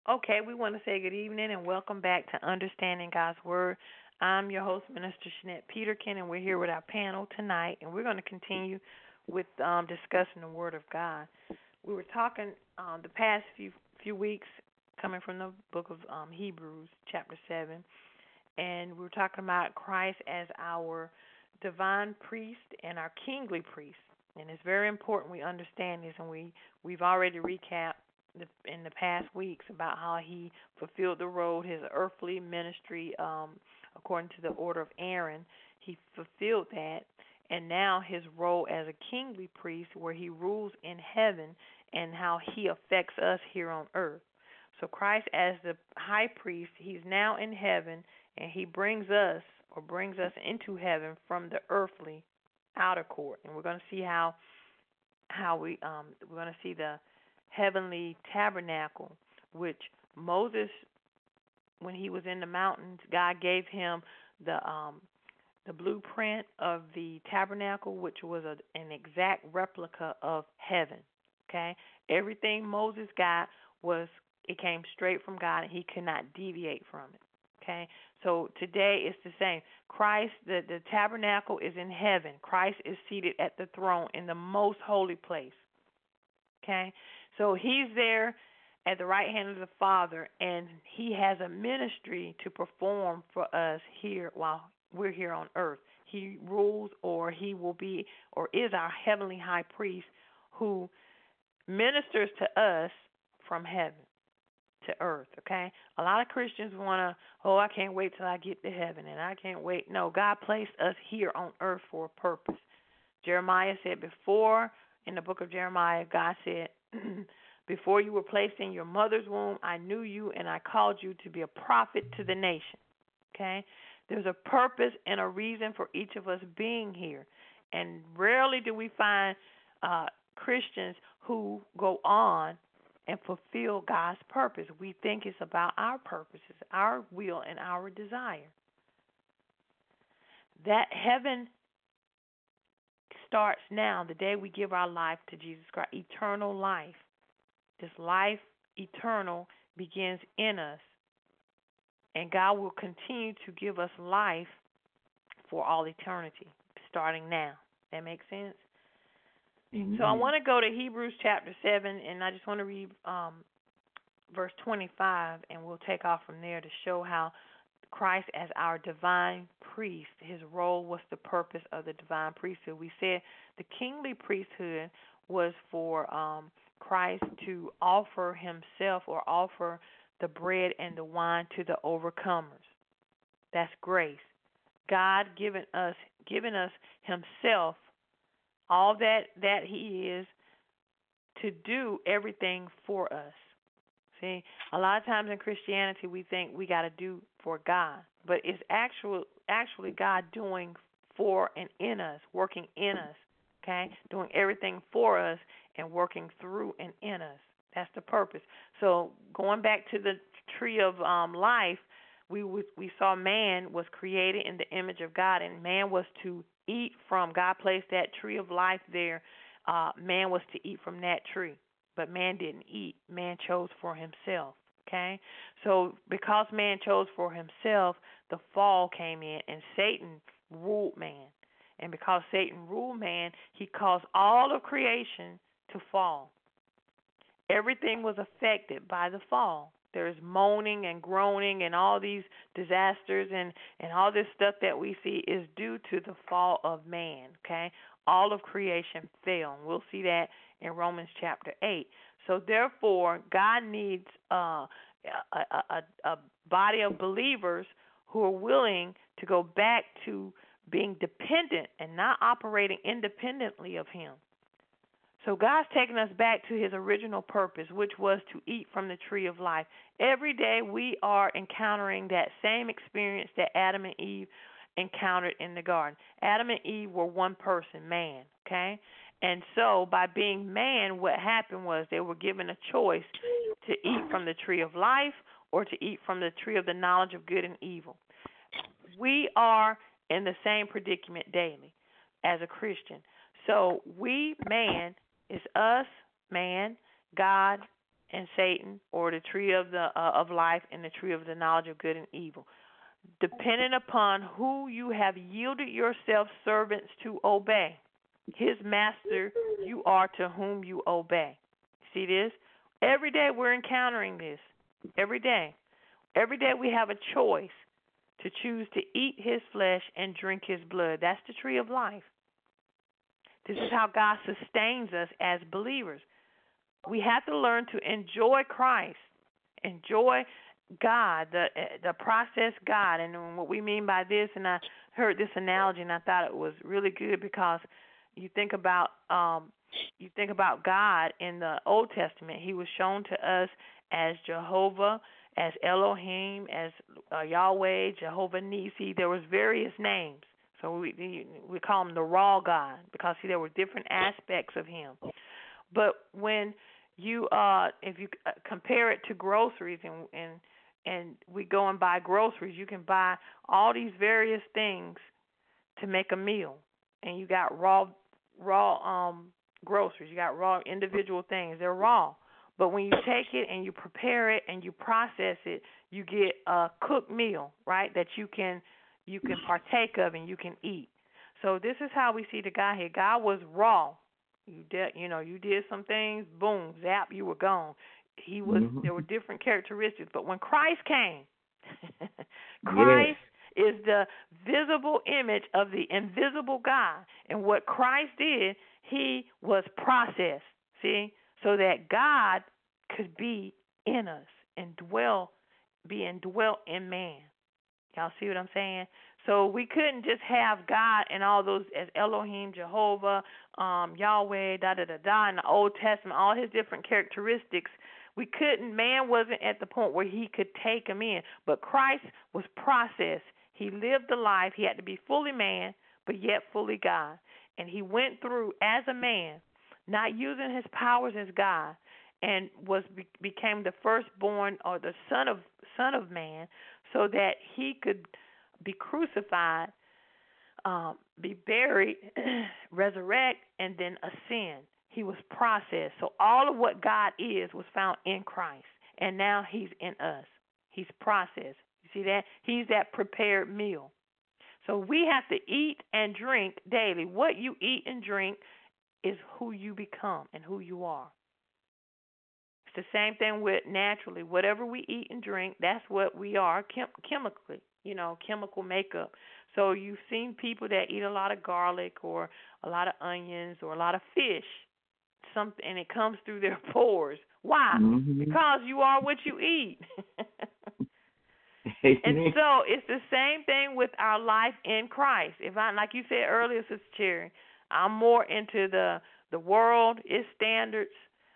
Okay, we want to say good evening and welcome back to Understanding God's Word. I'm your host, Minister Shanette Peterkin, and we're here with our panel tonight, and we're going to continue with discussing the Word of God. We were talking the past few weeks, coming from the book of Hebrews, chapter 7, and we were talking about Christ as our divine priest and our kingly priest. And it's very important we understand this, and we've already recapped in the past weeks about how he fulfilled the role, his earthly ministry, according to the order of Aaron. He fulfilled that, and now his role as a kingly priest, where he rules in heaven, and how he affects us here on earth. So Christ as the high priest, he's now in heaven, and he brings us into heaven from the earthly outer court. And we're going to see how we're going to see the heavenly tabernacle, which Moses, when he was in the mountains, God gave him the blueprint of the tabernacle, which was an exact replica of heaven. Okay, everything Moses got it came straight from God, and he could not deviate from it. Okay, so today it's the same. Christ, the tabernacle is in heaven. Christ is seated at the throne in the most holy place. Okay, so he's there at the right hand of the Father, and he has a ministry to perform for us here while we're here on earth. He rules, or he will be, or is our heavenly high priest who ministers to us from heaven to earth, okay? A lot of Christians want to, I can't wait till I get to heaven, and I can't wait. No, God placed us here on earth for a purpose. Jeremiah said before, in the book of Jeremiah, God said, before you were placed in your mother's womb, I knew you, and I called you to be a prophet to the nation, okay? There's a purpose and a reason for each of us being here, and rarely do we find Christians who go on and fulfill God's purpose. We think it's about our purposes, our will, and our desire. That heaven starts now, the day we give our life to Jesus Christ. Eternal life. This life, eternal, begins in us. And God will continue to give us life for all eternity, starting now. That makes sense? Mm-hmm. So I want to go to Hebrews chapter 7, and I just want to read verse 25, and we'll take off from there to show how Christ as our divine priest, his role was the purpose of the divine priesthood. We said the kingly priesthood was for Christ to offer himself, or offer the bread and the wine to the overcomers. That's grace. God giving us himself, all that he is, to do everything for us. See, a lot of times in Christianity we think we got to do for God, but it's actually God doing for and in us, working in us, okay? Doing everything for us and working through and in us. That's the purpose. So going back to the tree of life, we saw man was created in the image of God, and man was to eat from. God placed that tree of life there. Man was to eat from that tree, but man didn't eat. Man chose for himself. Okay, so because man chose for himself, the fall came in, and Satan ruled man. And because Satan ruled man, he caused all of creation to fall. Everything was affected by the fall. There's moaning and groaning and all these disasters and all this stuff that we see is due to the fall of man, okay? All of creation fell. And we'll see that in Romans chapter 8. So therefore, God needs a body of believers who are willing to go back to being dependent and not operating independently of him. So God's taking us back to his original purpose, which was to eat from the tree of life. Every day we are encountering that same experience that Adam and Eve encountered in the garden. Adam and Eve were one person, man, okay? And so by being man, what happened was they were given a choice to eat from the tree of life or to eat from the tree of the knowledge of good and evil. We are in the same predicament daily as a Christian. So we, man, is us, man, God, and Satan, or the tree of the of life and the tree of the knowledge of good and evil, depending upon who you have yielded yourself servants to obey. His master you are to whom you obey. See this? Every day we're encountering this. Every day. Every day we have a choice to choose to eat his flesh and drink his blood. That's the tree of life. This is how God sustains us as believers. We have to learn to enjoy Christ, enjoy God, the process God. And what we mean by this, and I heard this analogy and I thought it was really good, because you think about God in the Old Testament. He was shown to us as Jehovah, as Elohim, as Yahweh, Jehovah Nisi. There was various names. So we call him the raw God, because see, there were different aspects of him. But when you if you compare it to groceries, and we go and buy groceries, you can buy all these various things to make a meal, and you got raw groceries, you got raw individual things. They're raw. But when you take it and you prepare it and you process it, you get a cooked meal, right, that you can partake of and you can eat. So this is how we see the God here. God was raw. You did some things, boom, zap, you were gone. He was. There were different characteristics. But when Christ came, Christ is the visible image of the invisible God. And what Christ did, he was processed, see, so that God could be in us and be indwelt in man. Y'all see what I'm saying? So we couldn't just have God and all those as Elohim, Jehovah, Yahweh, in the Old Testament, all his different characteristics. We couldn't, man wasn't at the point where he could take him in. But Christ was processed. He lived the life. He had to be fully man, but yet fully God. And he went through as a man, not using his powers as God, and became the firstborn, or the son of man, so that he could be crucified, be buried, resurrect, and then ascend. He was processed. So all of what God is was found in Christ, and now he's in us. He's processed. You see that? He's that prepared meal. So we have to eat and drink daily. What you eat and drink is who you become and who you are. It's the same thing with naturally. Whatever we eat and drink, that's what we are chemically, chemical makeup. So you've seen people that eat a lot of garlic or a lot of onions or a lot of fish, and it comes through their pores. Why? Because you are what you eat. And so it's the same thing with our life in Christ. If I, like you said earlier, Sister Cherry, I'm more into the world, its standards,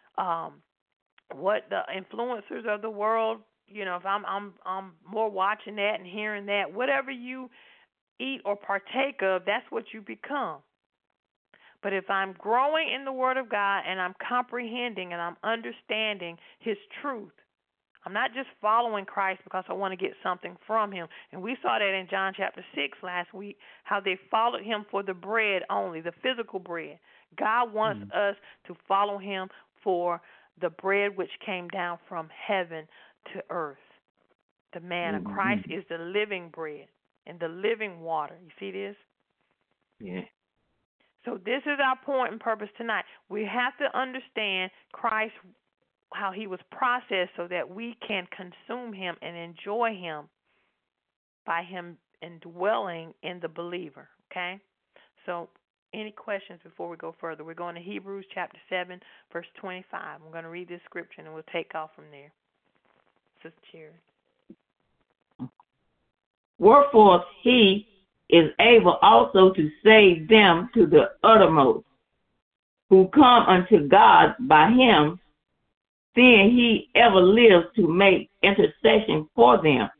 what the influencers of the world, if I'm more watching that and hearing that, whatever you eat or partake of, that's what you become. But if I'm growing in the Word of God and I'm comprehending and I'm understanding his truth, I'm not just following Christ because I want to get something from him. And we saw that in John chapter 6 last week, how they followed him for the bread only, the physical bread. God wants us to follow him for the bread which came down from heaven to earth. The manna. Christ is the living bread and the living water. You see this? Yeah. So this is our point and purpose tonight. We have to understand Christ, how he was processed so that we can consume him and enjoy him by him indwelling in the believer. Okay? So any questions before we go further? We're going to Hebrews chapter 7, verse 25. I'm going to read this scripture and we'll take off from there. Sister Cherry. Wherefore he is able also to save them to the uttermost, who come unto God by him, seeing he ever lives to make intercession for them.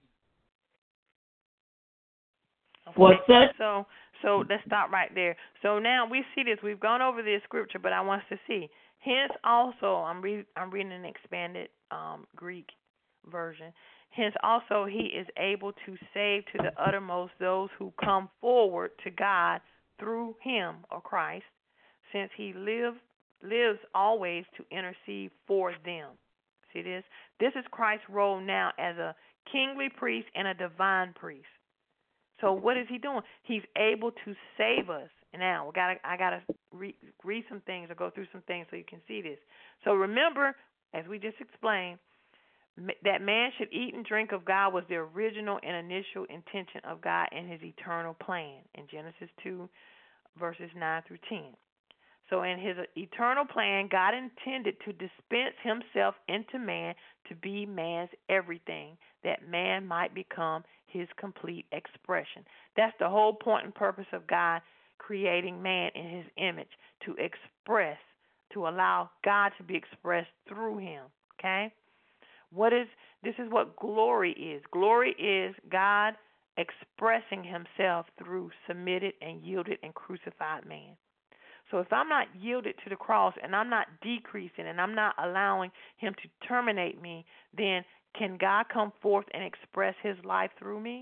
Okay. For such. So let's stop right there. So now we see this. We've gone over this scripture, but I want us to see. Hence also, I'm reading an expanded Greek version. Hence also he is able to save to the uttermost those who come forward to God through him, or Christ, since he lives always to intercede for them. See this? This is Christ's role now as a kingly priest and a divine priest. So what is he doing? He's able to save us. And now I gotta read some things or go through some things so you can see this. So remember, as we just explained, that man should eat and drink of God was the original and initial intention of God in his eternal plan in Genesis 2, verses 9 through 10. So in his eternal plan, God intended to dispense himself into man to be man's everything, that man might become his complete expression. That's the whole point and purpose of God creating man in his image, to express, to allow God to be expressed through him. Okay? This is what glory is. Glory is God expressing himself through submitted and yielded and crucified man. So if I'm not yielded to the cross and I'm not decreasing and I'm not allowing him to terminate me, then can God come forth and express his life through me?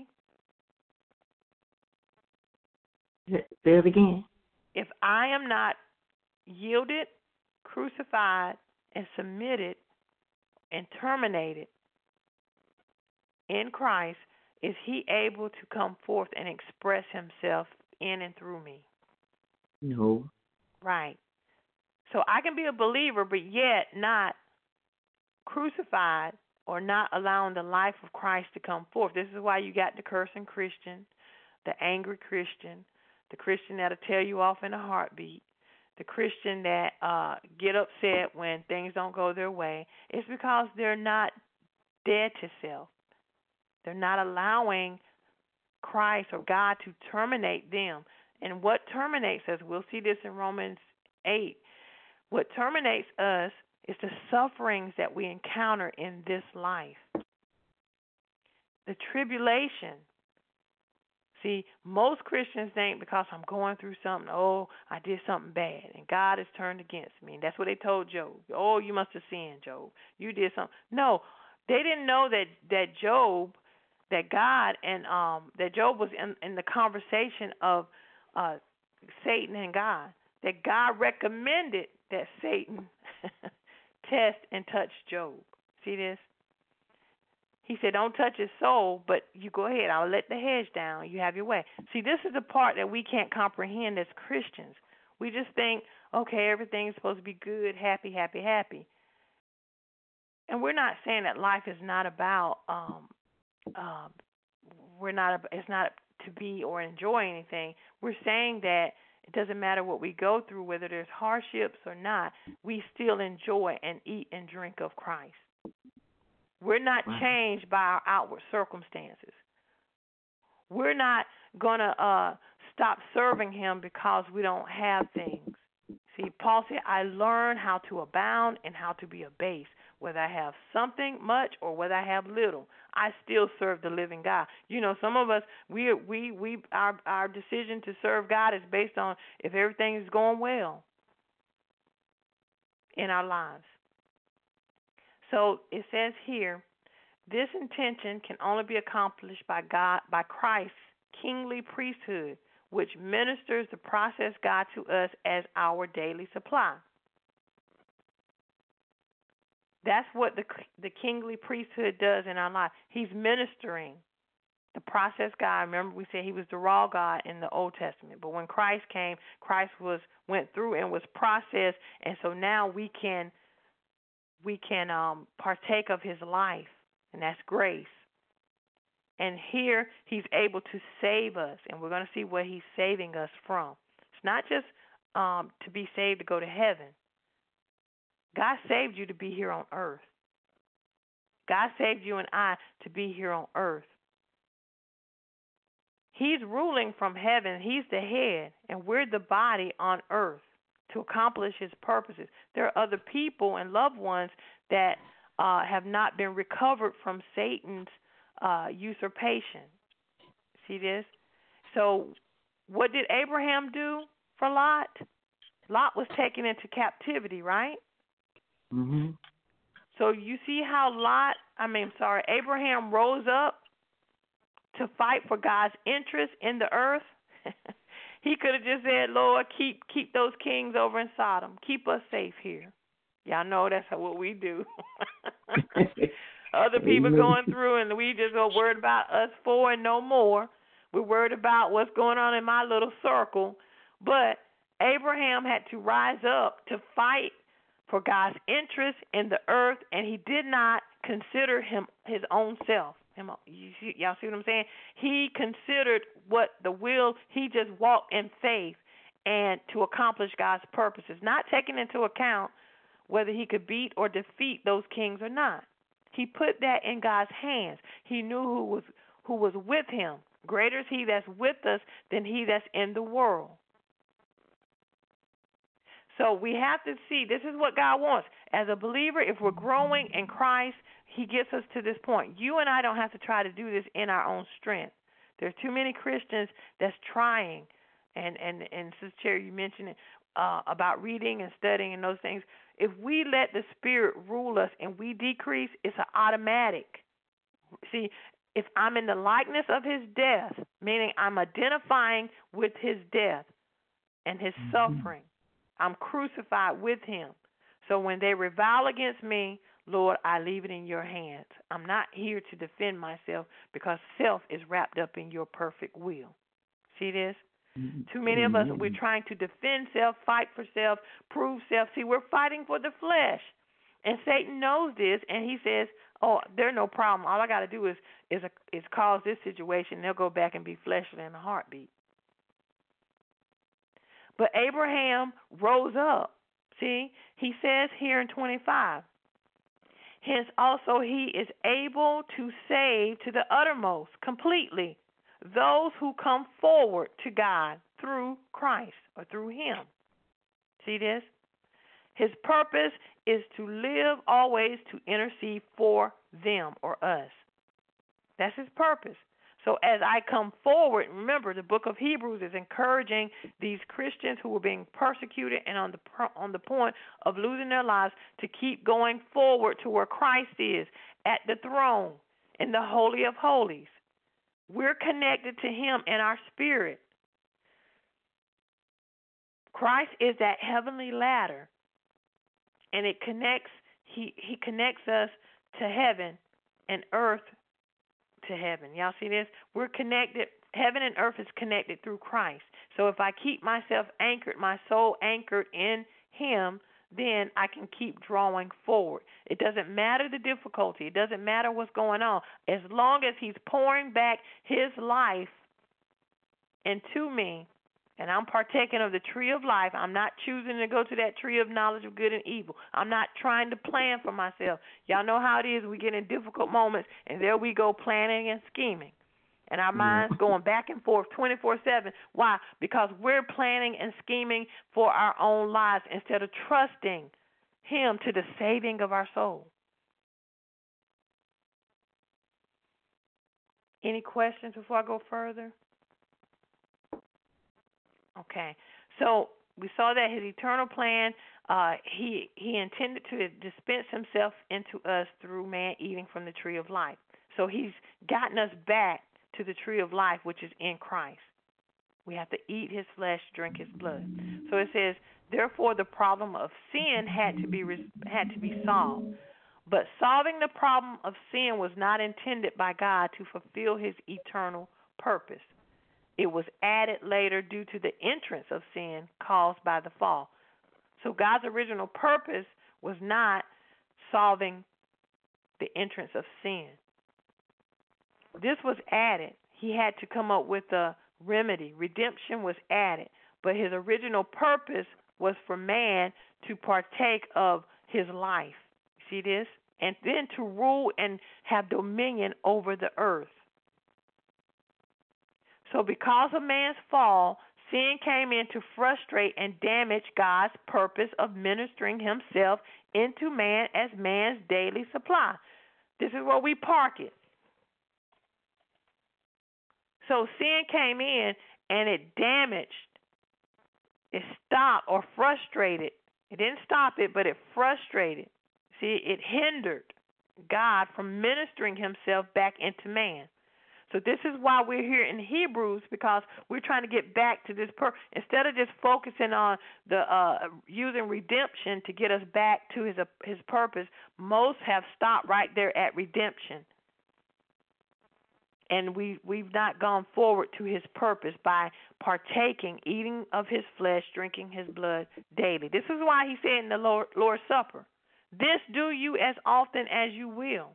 Say it again. If I am not yielded, crucified, and submitted and terminated in Christ, is he able to come forth and express himself in and through me? No. Right. So I can be a believer, but yet not crucified or not allowing the life of Christ to come forth. This is why you got the cursing Christian, the angry Christian, the Christian that'll tell you off in a heartbeat, the Christian that get upset when things don't go their way. It's because they're not dead to self. They're not allowing Christ or God to terminate them. And what terminates us, we'll see this in Romans 8, what terminates us is the sufferings that we encounter in this life. The tribulation. See, most Christians think because I'm going through something, oh, I did something bad, and God has turned against me. And that's what they told Job. Oh, you must have sinned, Job. You did something. No, they didn't know that Job, that God and that Job was in the conversation of Satan and God. That God recommended that Satan test and touch Job. See this? He said, don't touch his soul, but you go ahead. I'll let the hedge down. You have your way. See, this is the part that we can't comprehend as Christians. We just think, okay, everything's supposed to be good, happy, happy, happy. And we're not saying that life is not about, it's not to be or enjoy anything. We're saying that it doesn't matter what we go through, whether there's hardships or not, we still enjoy and eat and drink of Christ. We're not changed by our outward circumstances. We're not going to stop serving him because we don't have things. See, Paul said, I learned how to abound and how to be abased. Whether I have something much or whether I have little, I still serve the living God. You know, some of us, our decision to serve God is based on if everything is going well in our lives. So it says here, this intention can only be accomplished by God, by Christ's kingly priesthood, which ministers the process God to us as our daily supply. That's what the kingly priesthood does in our life. He's ministering the process God. Remember, we said he was the raw God in the Old Testament, but when Christ came, Christ went through and was processed, and so now we can partake of his life, and that's grace. And here he's able to save us, and we're going to see what he's saving us from. It's not just to be saved to go to heaven. God saved you to be here on earth. God saved you and I to be here on earth. He's ruling from heaven. He's the head, and we're the body on earth to accomplish his purposes. There are other people and loved ones that have not been recovered from Satan's usurpation. See this? So what did Abraham do for Lot? Lot was taken into captivity, right? Mm-hmm. So you see how Abraham rose up to fight for God's interest in the earth. He could have just said, Lord, keep those kings over in Sodom. Keep us safe here. Y'all know that's what we do. Other people Amen. going through, and we just are worried about us four and no more. We're worried about what's going on in my little circle. But Abraham had to rise up to fight for God's interest in the earth, and he did not consider his own self. Y'all see what I'm saying? He considered what the will. He just walked in faith and to accomplish God's purposes, not taking into account whether he could beat or defeat those kings or not. He put that in God's hands. He knew who was with him. Greater is he that's with us than he that's in the world. So we have to see, this is what God wants. As a believer, if we're growing in Christ, he gets us to this point. You and I don't have to try to do this in our own strength. There's too many Christians that's trying. And Sister Cherry, you mentioned it, about reading and studying and those things. If we let the Spirit rule us and we decrease, it's an automatic. See, if I'm in the likeness of his death, meaning I'm identifying with his death and his suffering, I'm crucified with him. So when they revile against me, Lord, I leave it in your hands. I'm not here to defend myself because self is wrapped up in your perfect will. See this? Too many of us, we're trying to defend self, fight for self, prove self. See, we're fighting for the flesh. And Satan knows this, and he says, oh, there's no problem. All I got to do is cause this situation. They'll go back and be fleshly in a heartbeat. But Abraham rose up. See, he says here in 25, hence also he is able to save to the uttermost, completely, those who come forward to God through Christ or through him. See this? His purpose is to live always to intercede for them or us. That's his purpose. So as I come forward, remember the book of Hebrews is encouraging these Christians who were being persecuted and on the point of losing their lives to keep going forward to where Christ is, at the throne, in the Holy of Holies. We're connected to him in our spirit. Christ is that heavenly ladder, and it connects. He connects us to heaven and earth to heaven. Y'all see this? We're connected. Heaven and earth is connected through Christ. So if I keep myself anchored, my soul anchored in him, then I can keep drawing forward. It doesn't matter the difficulty. It doesn't matter what's going on. As long as he's pouring back his life into me, and I'm partaking of the tree of life, I'm not choosing to go to that tree of knowledge of good and evil. I'm not trying to plan for myself. Y'all know how it is. We get in difficult moments, and there we go planning and scheming. And our minds going back and forth 24/7. Why? Because we're planning and scheming for our own lives instead of trusting him to the saving of our soul. Any questions before I go further? Okay. So we saw that his eternal plan, he intended to dispense himself into us through man eating from the tree of life. So he's gotten us back to the tree of life, which is in Christ. We have to eat his flesh, drink his blood. So it says, therefore, the problem of sin had to be solved. But solving the problem of sin was not intended by God to fulfill his eternal purpose. It was added later due to the entrance of sin caused by the fall. So God's original purpose was not solving the entrance of sin. This was added. He had to come up with a remedy. Redemption was added. But his original purpose was for man to partake of his life. See this? And then to rule and have dominion over the earth. So because of man's fall, sin came in to frustrate and damage God's purpose of ministering himself into man as man's daily supply. This is where we park it. So sin came in and it damaged, it stopped or frustrated. It didn't stop it, but it frustrated. See, it hindered God from ministering himself back into man. So this is why we're here in Hebrews, because we're trying to get back to this instead of just focusing on the using redemption to get us back to his purpose. Most have stopped right there at redemption. And we've not gone forward to his purpose by partaking, eating of his flesh, drinking his blood daily. This is why he said in the Lord's Supper, this do you as often as you will.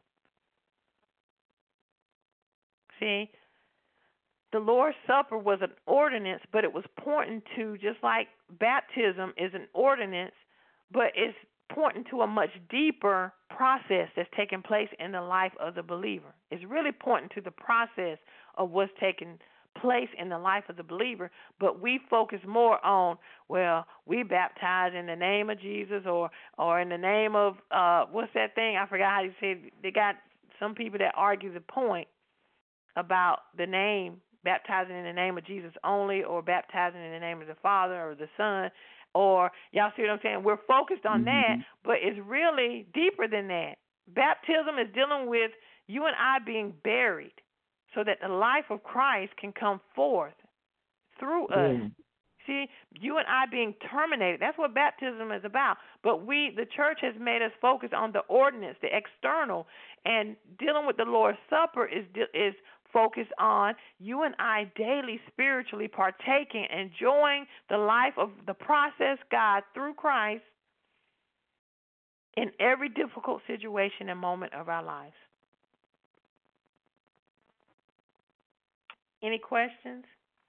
See, the Lord's Supper was an ordinance, but it was pointing to, just like baptism is an ordinance, but it's pointing to a much deeper process that's taking place in the life of the believer. It's really pointing to the process of what's taking place in the life of the believer, but we focus more on, well, we baptize in the name of Jesus or in the name of, what's that thing? I forgot how you say it. They got some people that argue the point about the name, baptizing in the name of Jesus only, or baptizing in the name of the Father or the Son, or, y'all see what I'm saying? We're focused on that, but it's really deeper than that. Baptism is dealing with you and I being buried so that the life of Christ can come forth through us. See, you and I being terminated, that's what baptism is about. But the church has made us focus on the ordinance, the external, and dealing with the Lord's Supper is focused on you and I daily spiritually partaking, enjoying the life of the process God through Christ in every difficult situation and moment of our lives. Any questions?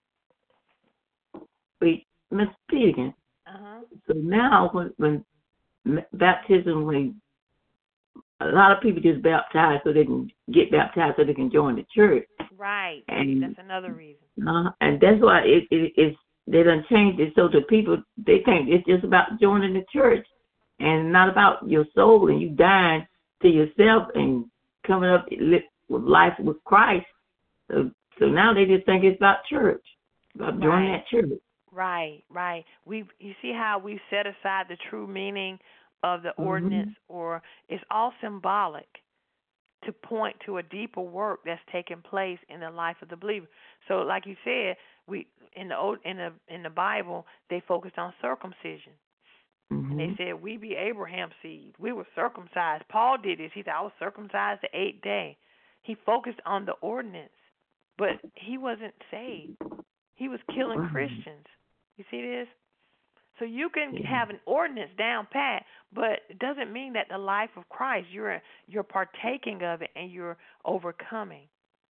Wait, Ms. Pigan. So now when baptism, when a lot of people just baptize so they can get baptized so they can join the church. Right. And that's another reason. And that's why they done changed it so the people, they think it's just about joining the church and not about your soul and you dying to yourself and coming up with life with Christ. So now they just think it's about church, about joining that church. Right. You see how we set aside the true meaning of the ordinance, or it's all symbolic to point to a deeper work that's taking place in the life of the believer. So, like you said, we in the Bible they focused on circumcision, and they said we be Abraham's seed. We were circumcised. Paul did this. He said I was circumcised the 8th day. He focused on the ordinance, but he wasn't saved. He was killing Christians. You see this? So you can have an ordinance down pat, but it doesn't mean that the life of Christ, you're partaking of it and you're overcoming.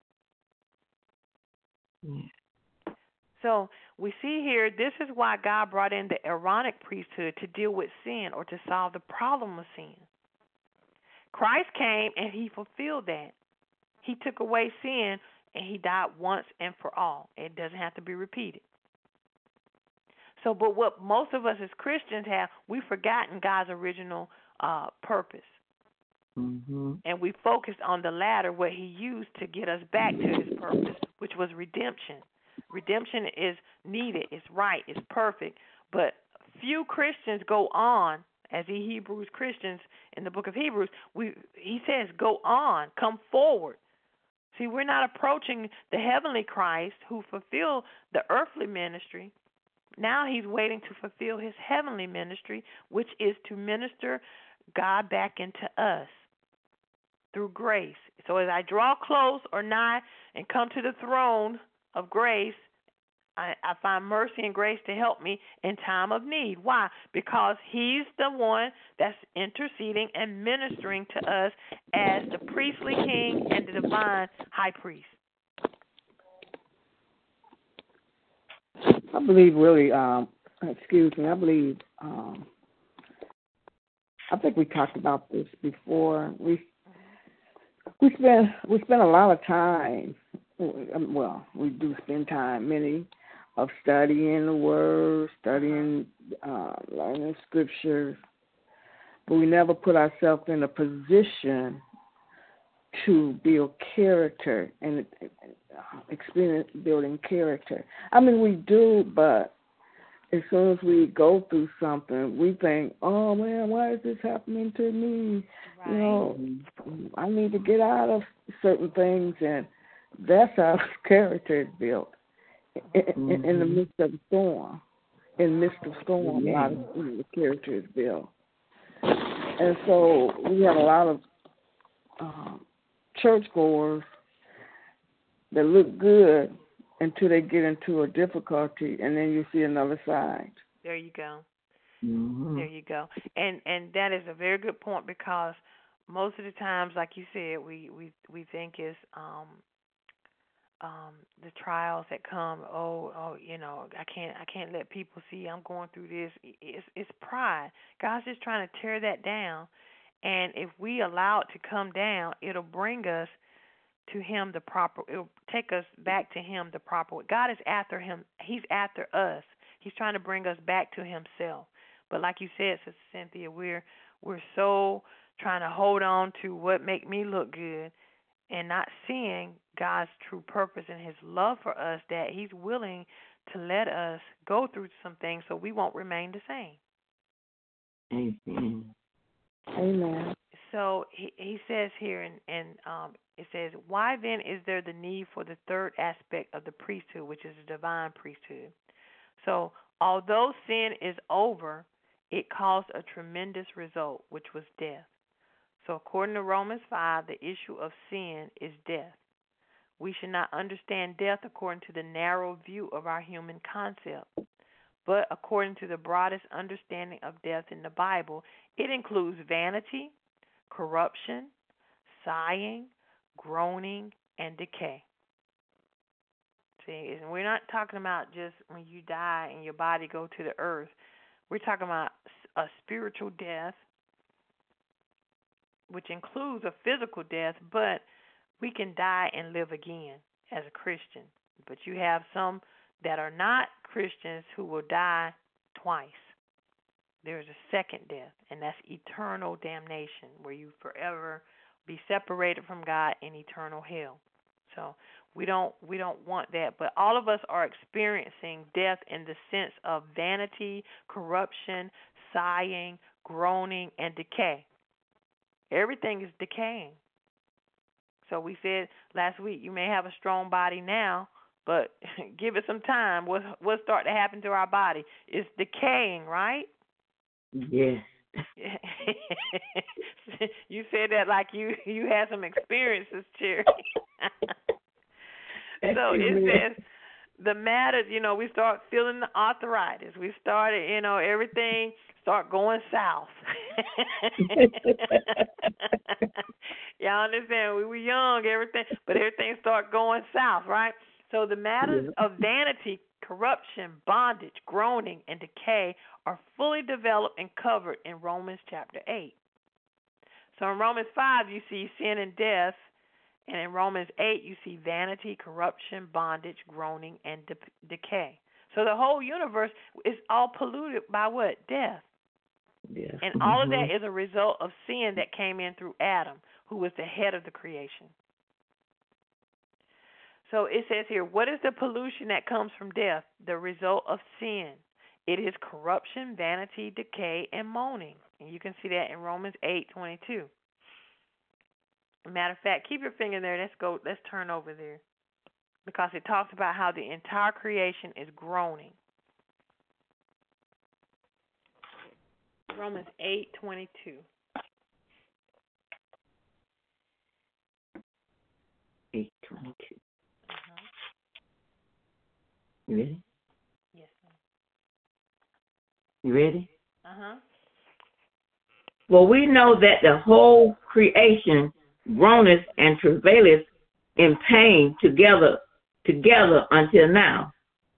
So we see here, this is why God brought in the Aaronic priesthood to deal with sin or to solve the problem of sin. Christ came and he fulfilled that. He took away sin and he died once and for all. It doesn't have to be repeated. So, but what most of us as Christians have, we've forgotten God's original purpose. And we focused on the latter, what he used to get us back to his purpose, which was redemption. Redemption is needed, it's right, it's perfect. But few Christians go on, as the Hebrews Christians in the book of Hebrews, he says, go on, come forward. See, we're not approaching the heavenly Christ who fulfilled the earthly ministry. Now he's waiting to fulfill his heavenly ministry, which is to minister God back into us through grace. So as I draw close or nigh and come to the throne of grace, I find mercy and grace to help me in time of need. Why? Because he's the one that's interceding and ministering to us as the priestly king and the divine high priest. I believe really, I believe, I think we talked about this before. We spend a lot of time, well, we do spend time, many, of studying the Word, learning Scripture, but we never put ourselves in a position to build character and experience building character. I mean, we do, but as soon as we go through something, we think, oh, man, why is this happening to me? Right. You know, I need to get out of certain things, and That's how character is built in the midst of the storm. In the midst of storm, a lot of the character is built. And so we have a lot of churchgoers that look good until they get into a difficulty, and then you see another side. There you go. Mm-hmm. There you go. And that is a very good point, because most of the times, like you said, we think it's the trials that come. Oh, you know, I can't let people see I'm going through this. It's pride. God's just trying to tear that down, and if we allow it to come down, it'll bring us to Him the proper. It'll take us back to Him the proper way. God is after Him. He's after us. He's trying to bring us back to Himself. But like you said, Sister Cynthia, we're so trying to hold on to what make me look good, and not seeing God's true purpose and His love for us, that He's willing to let us go through some things so we won't remain the same. Amen. Amen. So he says here, and it says, why then is there the need for the third aspect of the priesthood, which is the divine priesthood? So although sin is over, it caused a tremendous result, which was death. So according to Romans 5, the issue of sin is death. We should not understand death according to the narrow view of our human concept, but according to the broadest understanding of death in the Bible. It includes vanity, corruption, sighing, groaning, and decay. See, we're not talking about just when you die and your body go to the earth. We're talking about a spiritual death, which includes a physical death, but we can die and live again as a Christian. But you have some that are not Christians who will die twice. There's a second death, and that's eternal damnation, where you forever be separated from God in eternal hell. So we don't want that. But all of us are experiencing death in the sense of vanity, corruption, sighing, groaning, and decay. Everything is decaying. So we said last week, you may have a strong body now, but give it some time. What's start to happen to our body? It's decaying, right? Yes. You said that like you had some experiences, Cherry. So it says the matter, we start feeling the arthritis. We started, everything start going south. Y'all understand? We were young, but everything start going south, right? So the matters of vanity, corruption, bondage, groaning, and decay are fully developed and covered in Romans chapter 8. So in Romans 5, you see sin and death, and in Romans 8, you see vanity, corruption, bondage, groaning, and decay. So the whole universe is all polluted by what? Death. Yes. And all of that is a result of sin that came in through Adam, who was the head of the creation. So it says here, what is the pollution that comes from death? The result of sin. It is corruption, vanity, decay, and moaning. And you can see that in Romans 8:22. Matter of fact, keep your finger there. Let's turn over there. Because it talks about how the entire creation is groaning. Romans 8:22. 8:22. You ready? Yes, ma'am. You ready? Uh-huh. For we know that the whole creation groaneth and travaileth in pain together until now.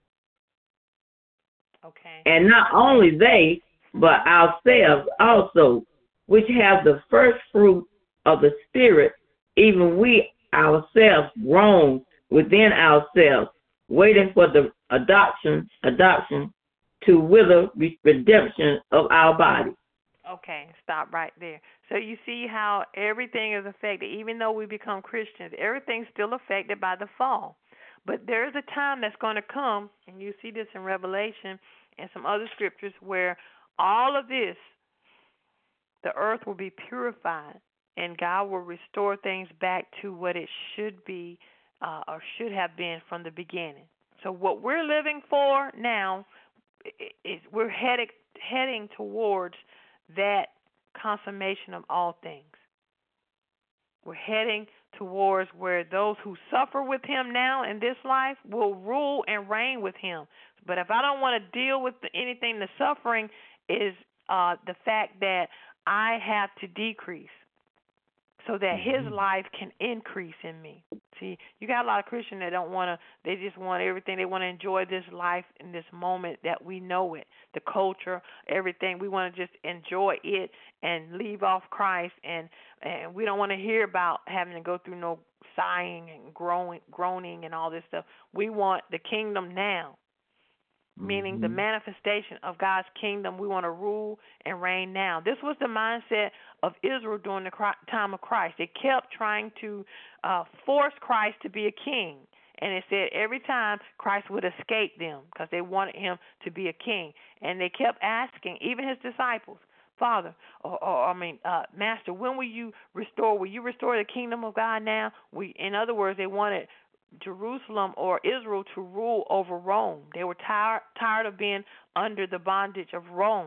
Okay. And not only they, but ourselves also, which have the first fruit of the Spirit, even we ourselves groan within ourselves, waiting for the adoption to wither redemption of our body. Okay, stop right there. So you see how everything is affected. Even though we become Christians, everything's still affected by the fall. But there is a time that's going to come, and you see this in Revelation and some other scriptures, where all of this, the earth will be purified, and God will restore things back to what it should be or should have been from the beginning. So what we're living for now is we're heading towards that consummation of all things. We're heading towards where those who suffer with him now in this life will rule and reign with him. But if I don't want to deal with anything, the suffering is the fact that I have to decrease so that his life can increase in me. See, you got a lot of Christians that don't want to, they just want everything. They want to enjoy this life in this moment that we know it, the culture, everything. We want to just enjoy it and leave off Christ, and we don't want to hear about having to go through no sighing and groaning and all this stuff. We want the kingdom now. Meaning the manifestation of God's kingdom. We want to rule and reign now. This was the mindset of Israel during the time of Christ. They kept trying to force Christ to be a king. And it said every time Christ would escape them because they wanted him to be a king. And they kept asking, even his disciples, Father, Master, when will you restore? Will you restore the kingdom of God now? In other words, they wanted Jerusalem or Israel to rule over Rome. They were tired of being under the bondage of Rome.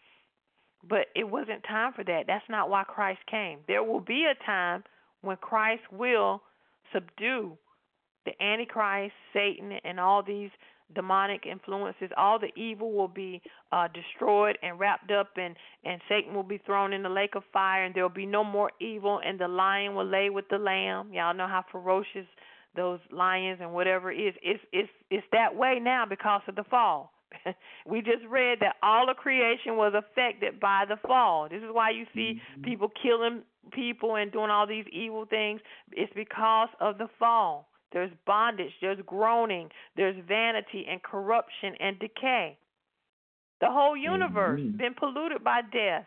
But it wasn't time for that. That's not why Christ came. There will be a time when Christ will subdue the Antichrist, Satan, and all these demonic influences. All the evil will be destroyed and wrapped up, and Satan will be thrown in the lake of fire, and there will be no more evil, and the lion will lay with the lamb. Y'all know how ferocious those lions and whatever it is. It's that way now because of the fall. We just read that all of creation was affected by the fall. This is why you see people killing people and doing all these evil things. It's because of the fall. There's bondage, there's groaning, there's vanity and corruption and decay. The whole universe been polluted by death.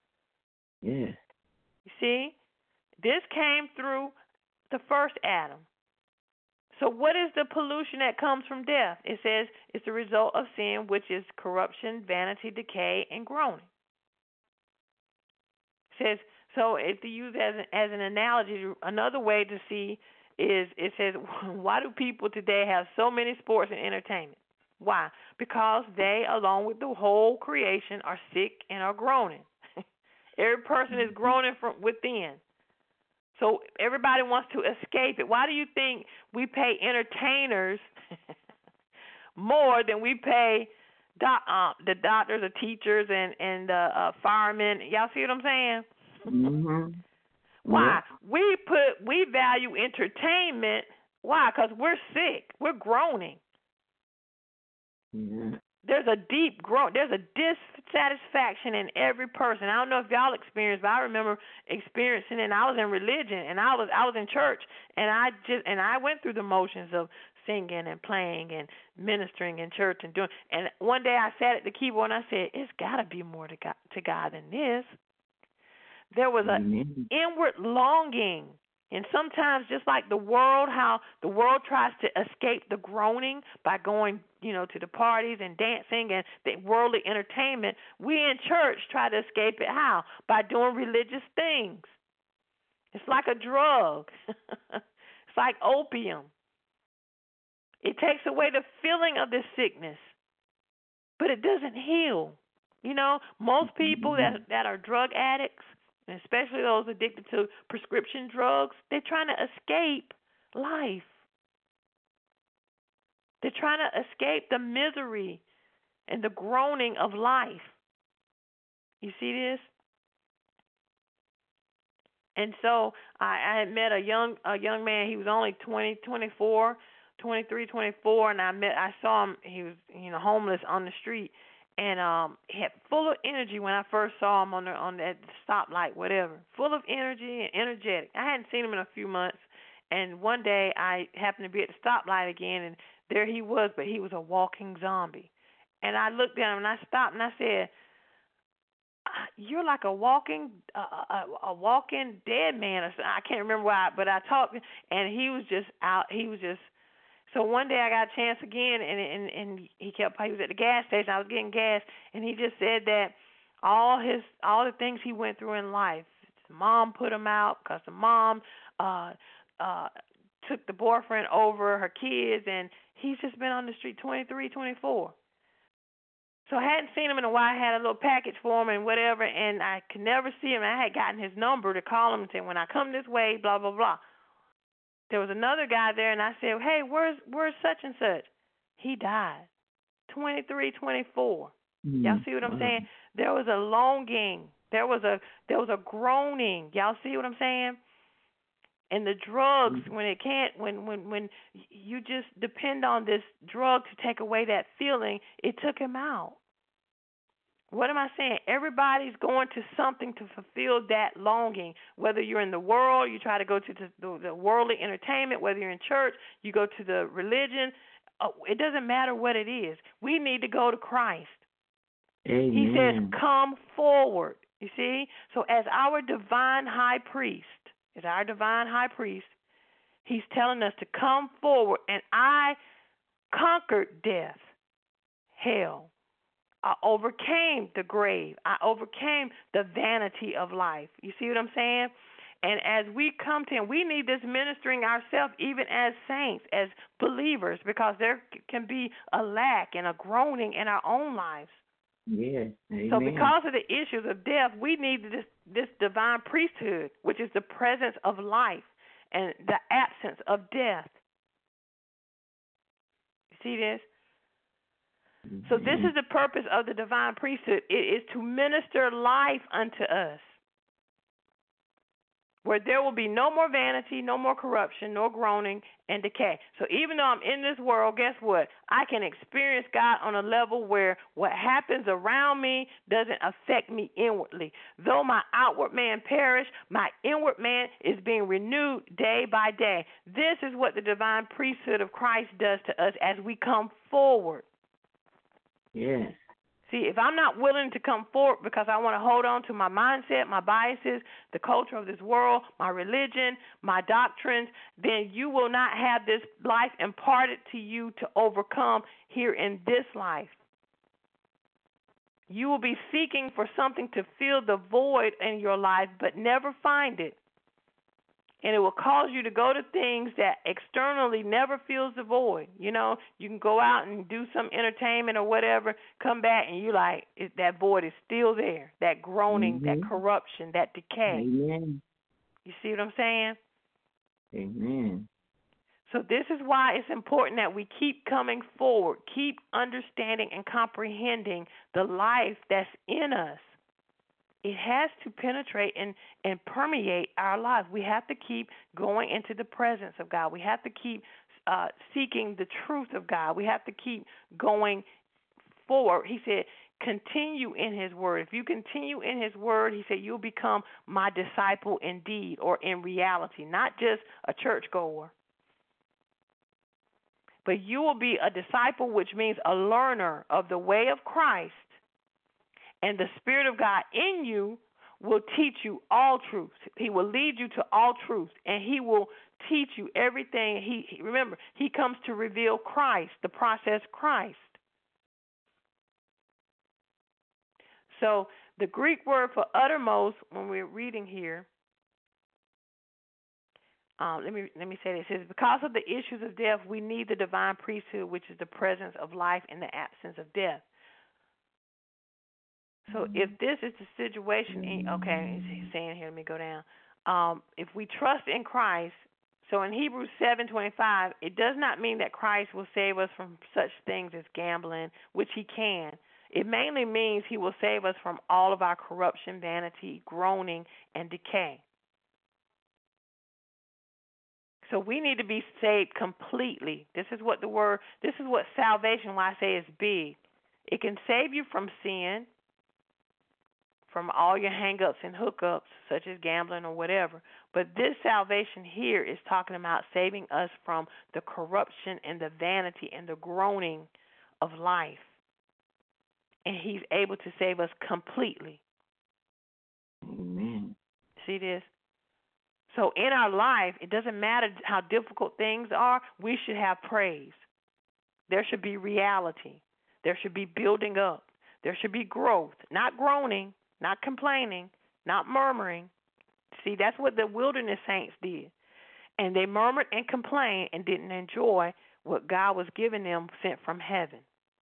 Yeah. You see? This came through the first Adam. So what is the pollution that comes from death? It says it's the result of sin, which is corruption, vanity, decay, and groaning. It says, so if to use as an analogy, another way to see is it says, why do people today have so many sports and entertainment? Why? Because they, along with the whole creation, are sick and are groaning. Every person is groaning from within. So everybody wants to escape it. Why do you think we pay entertainers more than we pay the doctors, the teachers, and the firemen? Y'all see what I'm saying? Mm-hmm. Why? Yeah. We value entertainment. Why? Because we're sick. We're groaning. Yeah. There's a deep groan. There's a dissatisfaction in every person. I don't know if y'all experienced, but I remember experiencing it. And I was in religion, and I was in church, and I went through the motions of singing and playing and ministering in church and doing. And one day I sat at the keyboard and I said, "It's got to be more to God than this." There was an inward longing. And sometimes, just like the world, how the world tries to escape the groaning by going, to the parties and dancing and the worldly entertainment, we in church try to escape it. How? By doing religious things. It's like a drug. It's like opium. It takes away the feeling of this sickness, but it doesn't heal. Most people that are drug addicts, and especially those addicted to prescription drugs, they're trying to escape life. They're trying to escape the misery and the groaning of life. You see this? And so I had met a young man. He was only 23, 24, and I saw him. He was homeless on the street. And he had full of energy when I first saw him on that stoplight, whatever. Full of energy and energetic. I hadn't seen him in a few months, and one day I happened to be at the stoplight again, and there he was, but he was a walking zombie. And I looked at him and I stopped and I said, "You're like a walking dead man," or something. I can't remember why, but I talked, and he was just out. He was just. So one day I got a chance again, and he was at the gas station. I was getting gas, and he just said that all the things he went through in life, his mom put him out because the mom took the boyfriend over her kids, and he's just been on the street 23, 24. So I hadn't seen him in a while. I had a little package for him and whatever, and I could never see him. I had gotten his number to call him and say, when I come this way, blah, blah, blah. There was another guy there, and I said, hey, where's such and such? He died, 23, 24. Y'all see what I'm saying? There was a longing. There was a groaning. Y'all see what I'm saying? And the drugs, when you just depend on this drug to take away that feeling, it took him out. What am I saying? Everybody's going to something to fulfill that longing. Whether you're in the world, you try to go to the worldly entertainment. Whether you're in church, you go to the religion. It doesn't matter what it is. We need to go to Christ. Amen. He says, come forward. You see? So as our divine high priest, he's telling us to come forward. And I conquered death, hell. I overcame the grave. I overcame the vanity of life. You see what I'm saying? And as we come to him, we need this ministering ourselves, even as saints, as believers, because there can be a lack and a groaning in our own lives. Yes. Amen. So because of the issues of death, we need this divine priesthood, which is the presence of life and the absence of death. You see this? So this is the purpose of the divine priesthood. It is to minister life unto us, where there will be no more vanity, no more corruption, no groaning and decay. So even though I'm in this world, guess what? I can experience God on a level where what happens around me doesn't affect me inwardly. Though my outward man perish, my inward man is being renewed day by day. This is what the divine priesthood of Christ does to us as we come forward. Yes. See, if I'm not willing to come forward because I want to hold on to my mindset, my biases, the culture of this world, my religion, my doctrines, then you will not have this life imparted to you to overcome here in this life. You will be seeking for something to fill the void in your life, but never find it. And it will cause you to go to things that externally never fills the void. You know, you can go out and do some entertainment or whatever, come back and you like, that void is still there, that groaning, that corruption, that decay. Amen. You see what I'm saying? Amen. So this is why it's important that we keep coming forward, keep understanding and comprehending the life that's in us. It has to penetrate and permeate our lives. We have to keep going into the presence of God. We have to keep seeking the truth of God. We have to keep going forward. He said, continue in his word. If you continue in his word, he said, you'll become my disciple indeed, or in reality, not just a churchgoer. But you will be a disciple, which means a learner of the way of Christ. And the Spirit of God in you will teach you all truth. He will lead you to all truth, and he will teach you everything. Remember, he comes to reveal Christ, the process Christ. So the Greek word for uttermost, when we're reading here, let me say this. It says, because of the issues of death, we need the divine priesthood, which is the presence of life in the absence of death. So if this is the situation, he's saying here, let me go down. If we trust in Christ, so in Hebrews 7:25, it does not mean that Christ will save us from such things as gambling, which he can. It mainly means he will save us from all of our corruption, vanity, groaning, and decay. So we need to be saved completely. This is what salvation, why I say is big. It can save you from sin, from all your hang-ups and hookups, such as gambling or whatever. But this salvation here is talking about saving us from the corruption and the vanity and the groaning of life. And he's able to save us completely. Amen. See this? So in our life, it doesn't matter how difficult things are, we should have praise. There should be reality. There should be building up. There should be growth, not groaning, not complaining, not murmuring. See, that's what the wilderness saints did. And they murmured and complained and didn't enjoy what God was giving them sent from heaven.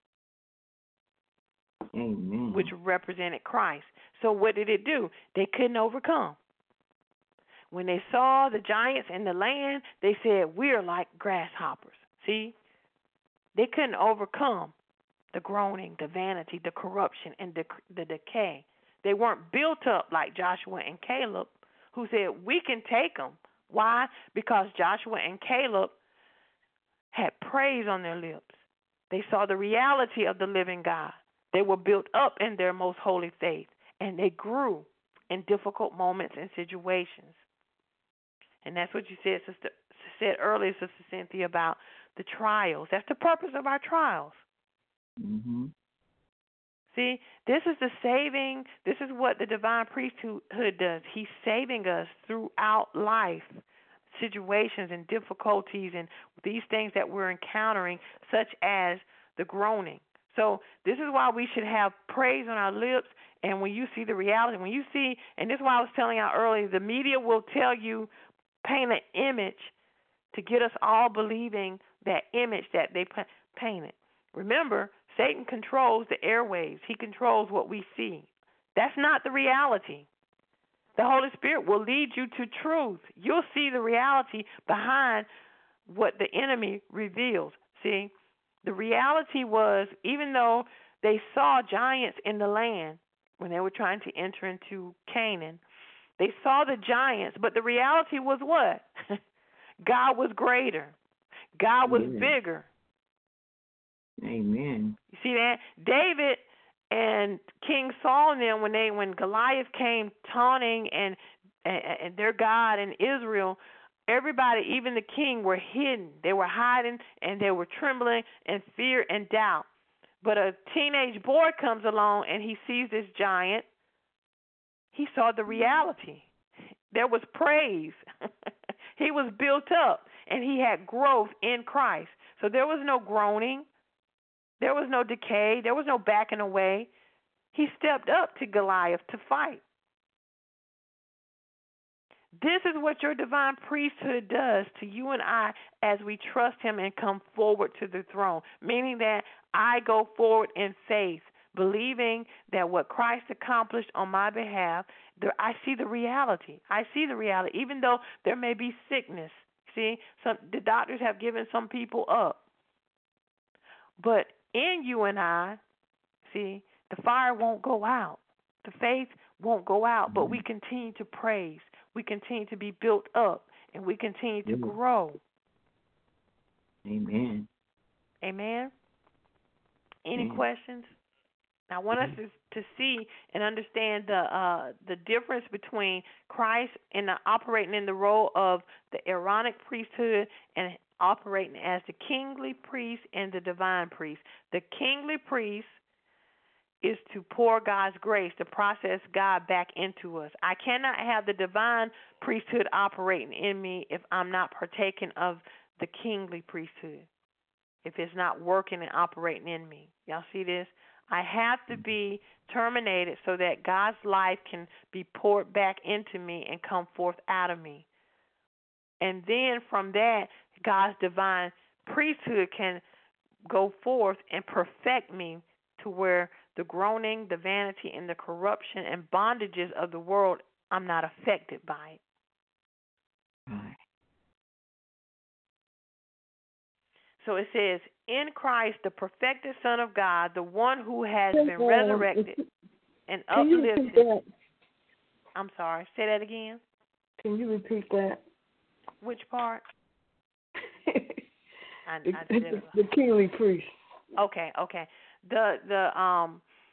Amen. Which represented Christ. So what did it do? They couldn't overcome. When they saw the giants in the land, they said, we're like grasshoppers. See? They couldn't overcome the groaning, the vanity, the corruption, and the decay. They weren't built up like Joshua and Caleb, who said, we can take them. Why? Because Joshua and Caleb had praise on their lips. They saw the reality of the living God. They were built up in their most holy faith, and they grew in difficult moments and situations. And that's what you said earlier, Sister Cynthia, about the trials. That's the purpose of our trials. Mm-hmm. See, this is what the divine priesthood does. He's saving us throughout life, situations and difficulties and these things that we're encountering, such as the groaning. So this is why we should have praise on our lips. And when you see the reality, and this is why I was telling y'all earlier, the media will tell you, paint an image to get us all believing that image that they painted. Remember, Satan controls the airwaves. He controls what we see. That's not the reality. The Holy Spirit will lead you to truth. You'll see the reality behind what the enemy reveals. See, the reality was, even though they saw giants in the land when they were trying to enter into Canaan, they saw the giants, but the reality was what? God was greater. God was bigger. Amen. You see that? David and King Saul and them, when Goliath came taunting and their God in Israel, everybody, even the king, were hidden. They were hiding and they were trembling in fear and doubt. But a teenage boy comes along and he sees this giant. He saw the reality. There was praise. He was built up and he had growth in Christ. So there was no groaning. There was no decay. There was no backing away. He stepped up to Goliath to fight. This is what your divine priesthood does to you and I as we trust him and come forward to the throne, meaning that I go forward in faith, believing that what Christ accomplished on my behalf, I see the reality. I see the reality, even though there may be sickness. See, the doctors have given some people up. But in you and I, see, the fire won't go out. The faith won't go out, but we continue to praise. We continue to be built up, and we continue to grow. Amen. Amen. Any questions? I want us to see and understand the difference between Christ and operating in the role of the Aaronic priesthood and operating as the kingly priest and the divine priest. The kingly priest is to pour God's grace, to process God back into us. I cannot have the divine priesthood operating in me if I'm not partaking of the kingly priesthood, if it's not working and operating in me. Y'all see this? I have to be terminated so that God's life can be poured back into me and come forth out of me. And then from that, God's divine priesthood can go forth and perfect me to where the groaning, the vanity, and the corruption and bondages of the world, I'm not affected by it. Right. So it says, in Christ, the perfected Son of God, the one who has been resurrected and uplifted. I'm sorry, say that again. Can you repeat that? Which part? The kingly priest. Okay. The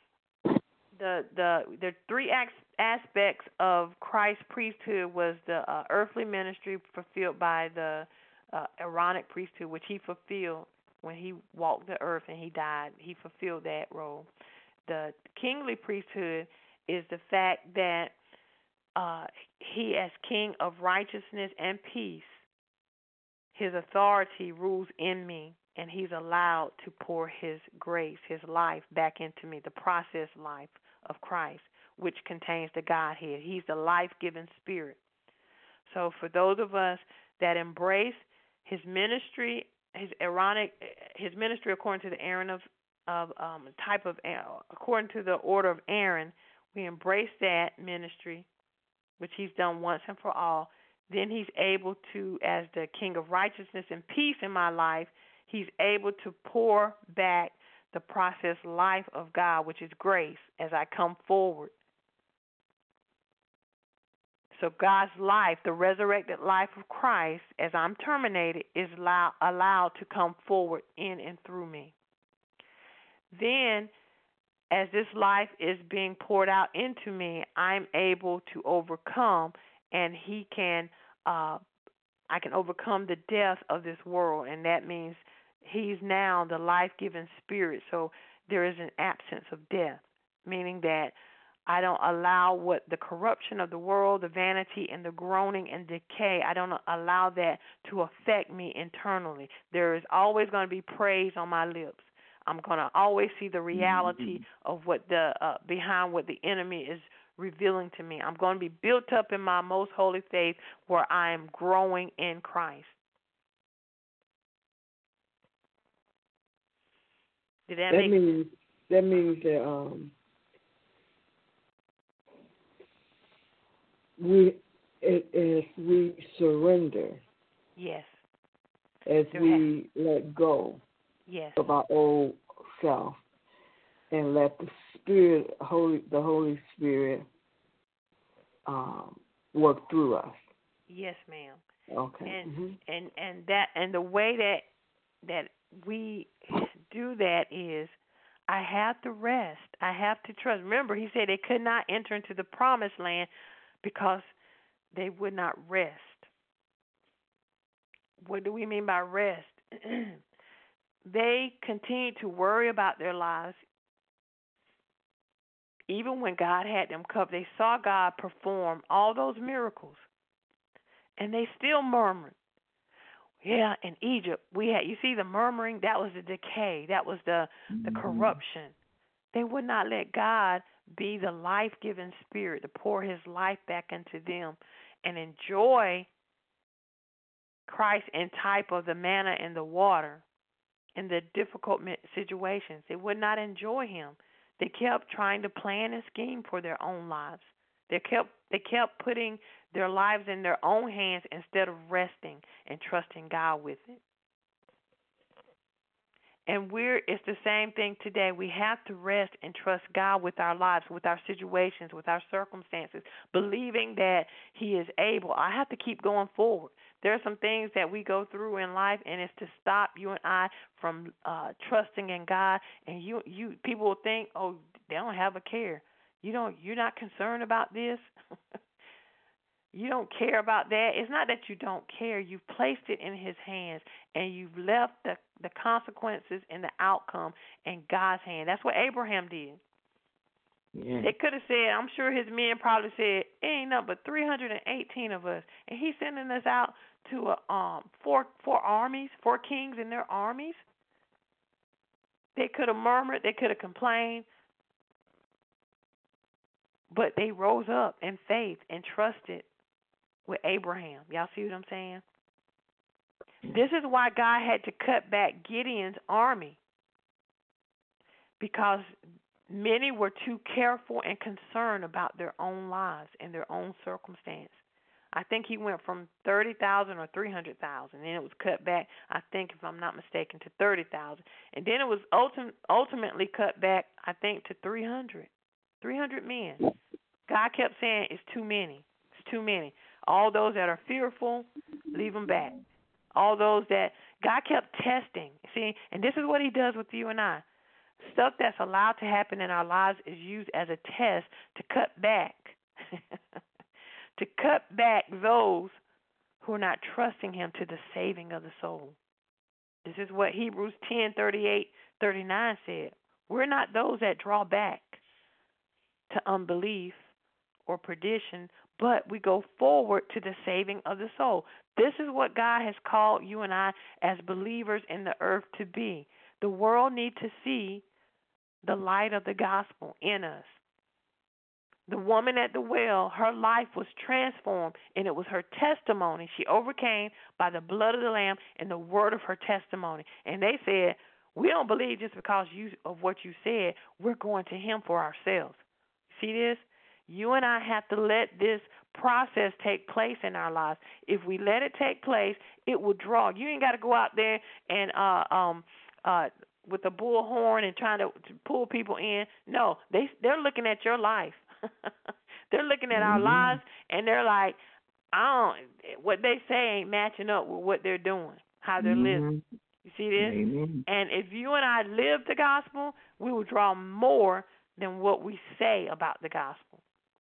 three aspects of Christ's priesthood was the earthly ministry fulfilled by the Aaronic priesthood, which he fulfilled when he walked the earth and he died. He fulfilled that role. The kingly priesthood is the fact that he, as king of righteousness and peace, his authority rules in me, and he's allowed to pour his grace, his life back into me, the process life of Christ, which contains the Godhead. He's the life-giving spirit. So for those of us that embrace his ministry, his ministry according to the Aaron of type of according to the order of Aaron. We embrace that ministry, which he's done once and for all. Then he's able to, as the King of righteousness and peace in my life, he's able to pour back the process life of God, which is grace, as I come forward. So God's life, the resurrected life of Christ, as I'm terminated, is allowed to come forward in and through me. Then, as this life is being poured out into me, I'm able to overcome, and I can overcome the death of this world, and that means he's now the life-giving spirit. So there is an absence of death, meaning that I don't allow what the corruption of the world, the vanity and the groaning and decay, I don't allow that to affect me internally. There is always going to be praise on my lips. I'm going to always see the reality of what behind what the enemy is revealing to me. I'm going to be built up in my most holy faith where I am growing in Christ. Did that make sense? That means that as we surrender, yes, as we let go, yes, of our old self, and let the Holy Spirit work through us. Yes, ma'am. Okay. And the way that we do that is I have to rest. I have to trust. Remember, he said they could not enter into the promised land because they would not rest. What do we mean by rest? They continued to worry about their lives even when God had them covered. They saw God perform all those miracles, and they still murmured. Yeah, in Egypt, you see the murmuring, that was the decay, that was the corruption. They would not let God be the life-giving spirit to pour his life back into them and enjoy Christ in type of the manna and the water in the difficult situations. They would not enjoy him. They kept trying to plan and scheme for their own lives. They kept putting their lives in their own hands instead of resting and trusting God with it. And it's the same thing today. We have to rest and trust God with our lives, with our situations, with our circumstances, believing that he is able. I have to keep going forward. There are some things that we go through in life, and it's to stop you and I from trusting in God. And you people will think, oh, they don't have a care. You're not concerned about this. You don't care about that. It's not that you don't care. You've placed it in his hands, and you've left the consequences and the outcome in God's hand. That's what Abraham did. Yeah. They could have said, I'm sure his men probably said, it ain't nothing but 318 of us, and he's sending us out to four armies, 4 kings and their armies. They could have murmured. They could have complained. But they rose up in faith and trusted with Abraham. Y'all see what I'm saying? This is why God had to cut back Gideon's army, because many were too careful and concerned about their own lives and their own circumstance. I think he went from 30,000 or 300,000, and it was cut back, I think, if I'm not mistaken, to 30,000. And then it was ultimately cut back, I think, to 300 men. God kept saying, it's too many. It's too many. All those that are fearful, leave them back. All those that God kept testing. See, and this is what he does with you and I. Stuff that's allowed to happen in our lives is used as a test to cut back. To cut back those who are not trusting him to the saving of the soul. This is what Hebrews 10:38-39 said. We're not those that draw back to unbelief or perdition, but we go forward to the saving of the soul. This is what God has called you and I as believers in the earth to be. The world needs to see the light of the gospel in us. The woman at the well, her life was transformed, and it was her testimony. She overcame by the blood of the Lamb and the word of her testimony. And they said, we don't believe just because of what you said. We're going to him for ourselves. See this? You and I have to let this process take place in our lives. If we let it take place, it will draw. You ain't got to go out there and with a bullhorn and trying to pull people in. No, they're looking at your life. They're looking at our lives, and they're like, what they say ain't matching up with what they're doing, how they're living. You see this? Amen. And if you and I live the gospel, we will draw more than what we say about the gospel.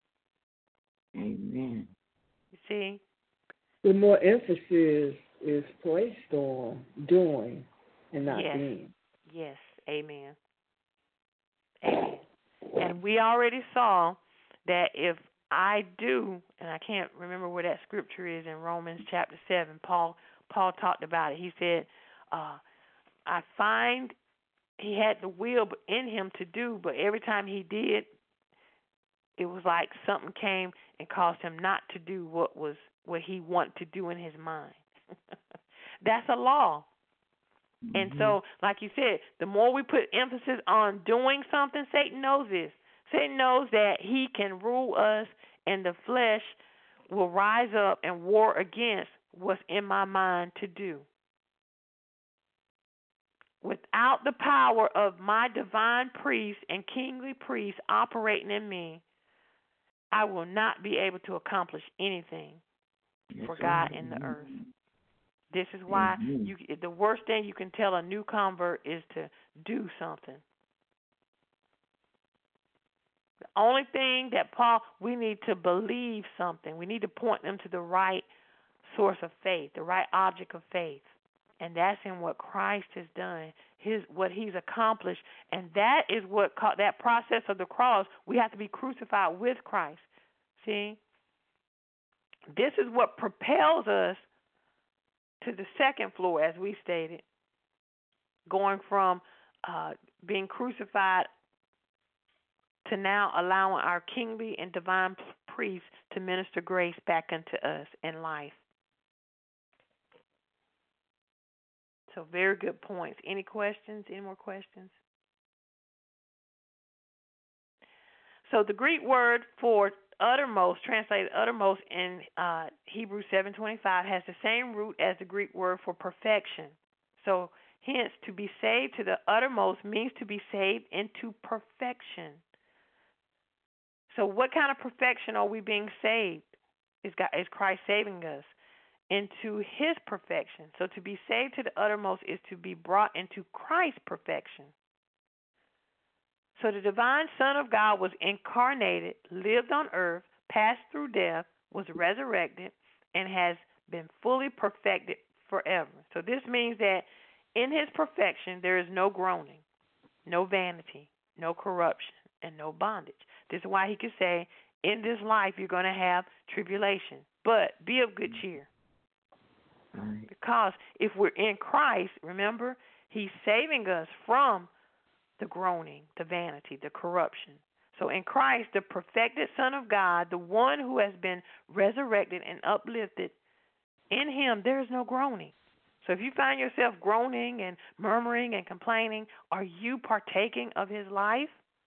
Amen. You see? The more emphasis is placed on doing and not yes. being. Yes. Amen. Amen. And we already saw that if I do, and I can't remember where that scripture is in Romans chapter 7, Paul talked about it. He said, I find he had the will in him to do, but every time he did, it was like something came and caused him not to do what he wanted to do in his mind. That's a law. And so, like you said, the more we put emphasis on doing something, Satan knows this. Satan knows that he can rule us, and the flesh will rise up and war against what's in my mind to do. Without the power of my divine priest and kingly priest operating in me, I will not be able to accomplish anything for God in the earth. This is why the worst thing you can tell a new convert is to do something. The only thing that we need to believe something. We need to point them to the right source of faith, the right object of faith. And that's in what Christ has done, what he's accomplished. And that is that process of the cross. We have to be crucified with Christ. See? This is what propels us to the second floor, as we stated, going from being crucified to now allowing our kingly and divine priests to minister grace back unto us in life. So very good points. Any questions? Any more questions? So the Greek word for uttermost, translated uttermost in Hebrews 7:25, has the same root as the Greek word for perfection. So hence, to be saved to the uttermost means to be saved into perfection. So what kind of perfection are we being saved? Is Christ saving us into his perfection? So to be saved to the uttermost is to be brought into Christ's perfection. So the divine Son of God was incarnated, lived on earth, passed through death, was resurrected, and has been fully perfected forever. So this means that in his perfection there is no groaning, no vanity, no corruption, and no bondage. This is why he could say, in this life you're going to have tribulation, but be of good cheer. Right. Because if we're in Christ, remember, he's saving us from the groaning, the vanity, the corruption. So in Christ, the perfected Son of God, the one who has been resurrected and uplifted, in him there is no groaning. So if you find yourself groaning and murmuring and complaining, are you partaking of his life?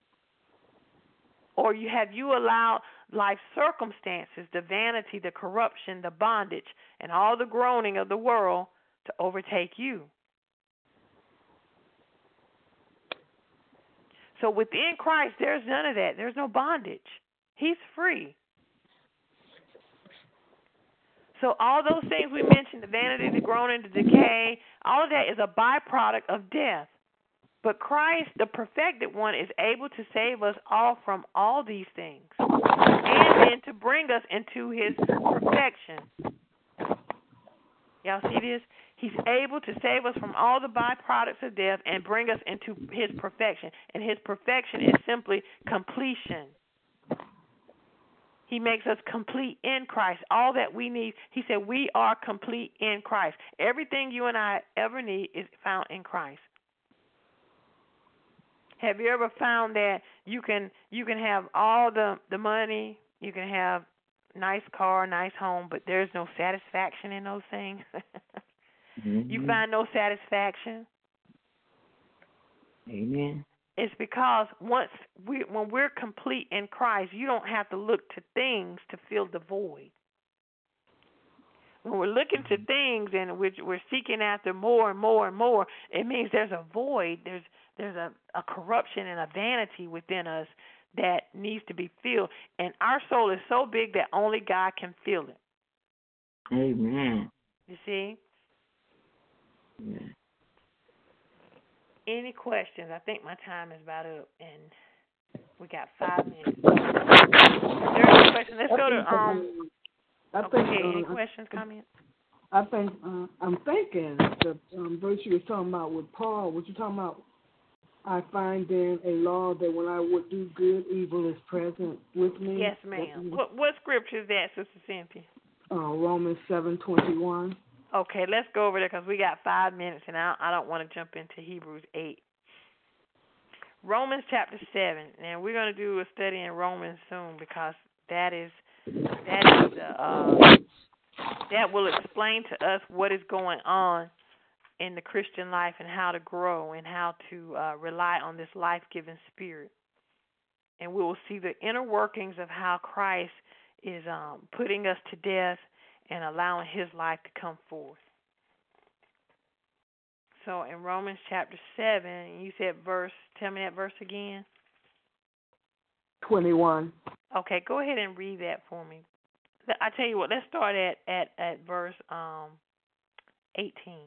Or have you allowed life circumstances, the vanity, the corruption, the bondage, and all the groaning of the world to overtake you? So within Christ, there's none of that. There's no bondage. He's free. So all those things we mentioned, the vanity, the groaning, the decay, all of that is a byproduct of death. But Christ, the perfected one, is able to save us all from all these things and then to bring us into his perfection. Y'all see this? He's able to save us from all the byproducts of death and bring us into his perfection. And his perfection is simply completion. He makes us complete in Christ. All that we need, he said, we are complete in Christ. Everything you and I ever need is found in Christ. Have you ever found that you can have all the money, you can have nice car, nice home, but there's no satisfaction in those things? You find no satisfaction? Amen. It's because when we're complete in Christ, you don't have to look to things to fill the void. When we're looking to things and we're seeking after more and more and more, it means there's a void, there's a corruption and a vanity within us that needs to be filled. And our soul is so big that only God can fill it. Amen. You see? Yeah. Any questions? I think my time is about up, and we got 5 minutes. There's a question. Let's go to any questions, comments? I think I'm thinking the verse you were talking about with Paul. What you talking about? I find then a law that when I would do good, evil is present with me. Yes, ma'am. What scripture is that, Sister Cynthia? Romans 7:21. Okay, let's go over there because we got 5 minutes, and I don't want to jump into Hebrews 8. Romans chapter 7, and we're going to do a study in Romans soon because that will explain to us what is going on in the Christian life and how to grow and how to rely on this life-giving spirit. And we will see the inner workings of how Christ is putting us to death and allowing his life to come forth. So in Romans chapter 7, you said tell me that verse again. 21. Okay, go ahead and read that for me. I tell you what, let's start at verse 18.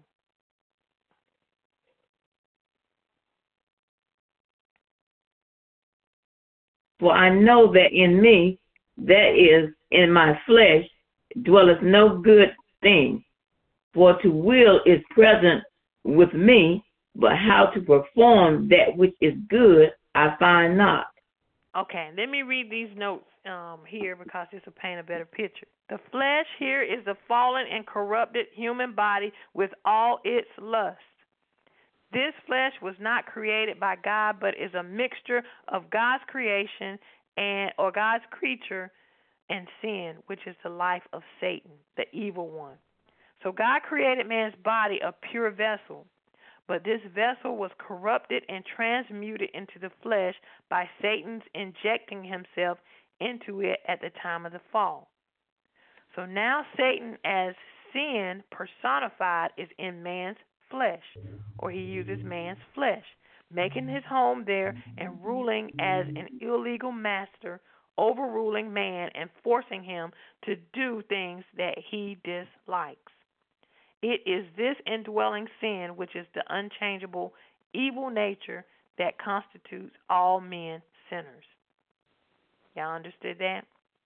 For I know that in me, that is, in my flesh, dwelleth no good thing. For to will is present with me, but how to perform that which is good I find not. Okay, let me read these notes here because this will paint a better picture. The flesh here is the fallen and corrupted human body with all its lusts. This flesh was not created by God, but is a mixture of God's creation or God's creature and sin, which is the life of Satan, the evil one. So God created man's body a pure vessel, but this vessel was corrupted and transmuted into the flesh by Satan's injecting himself into it at the time of the fall. So now Satan, as sin personified, is in man's flesh, or he uses man's flesh, making his home there and ruling as an illegal master, overruling man and forcing him to do things that he dislikes. It is this indwelling sin, which is the unchangeable evil nature that constitutes all men sinners. Y'all understood that?